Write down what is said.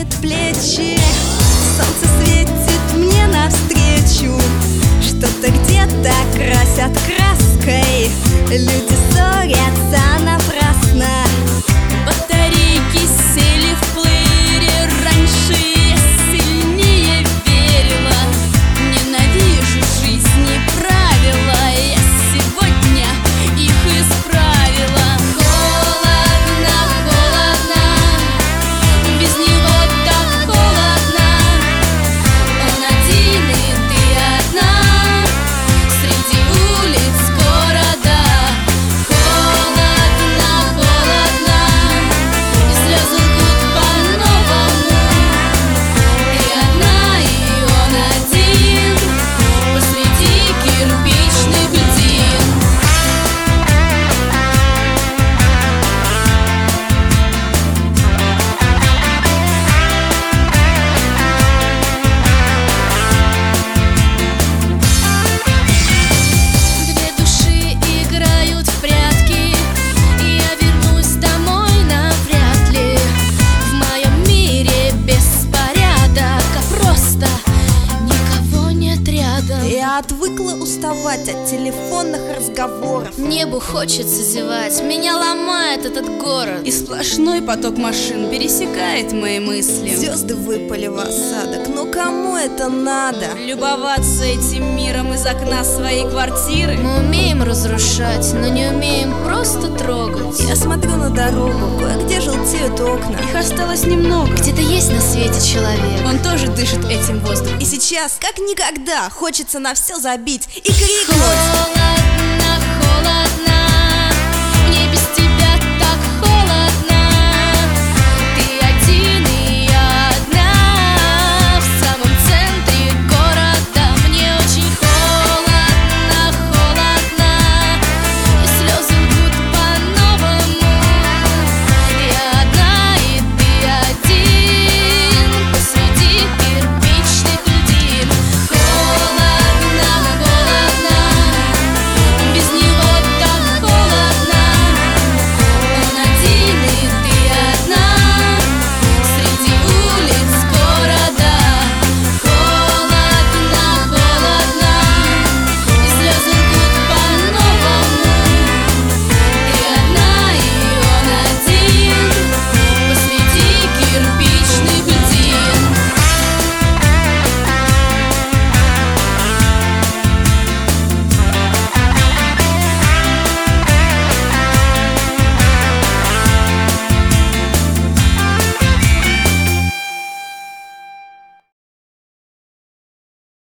плечи. Солнце светит мне навстречу, что-то где-то красят краской. Люди ссорятся напрасно. Батарейки сели в плеере. Раньше я сильнее верила. Ненавижу жизни правила. Я сегодня их исправила. Холодно, холодно, без него так холодно. Он один и ты одна среди улиц города. Холодно, холодно, и слезы лгут по-новому. Ты одна и он один посреди кирпичных льдин. Две души играют в прятки, и я вернусь домой навряд ли. В моем мире беспорядок, а просто никого нет рядом. Я отвыкла уставать от телефонных разговоров. Небу хочется зевать, меня ломает этот город. И сплошной поток машин пересекает мои мысли. Звезды выпали в осадок, но кому это надо? Любоваться этим миром из окна своей квартиры. Мы умеем разрушать, но не умеем просто трогать. Я смотрю на дорогу, кое-где желтеют окна. Их осталось немного. Где-то есть на свете человек. Он тоже дышит этим воздухом. И сейчас, как никогда, хочется на все забить и крикнуть: Холодно,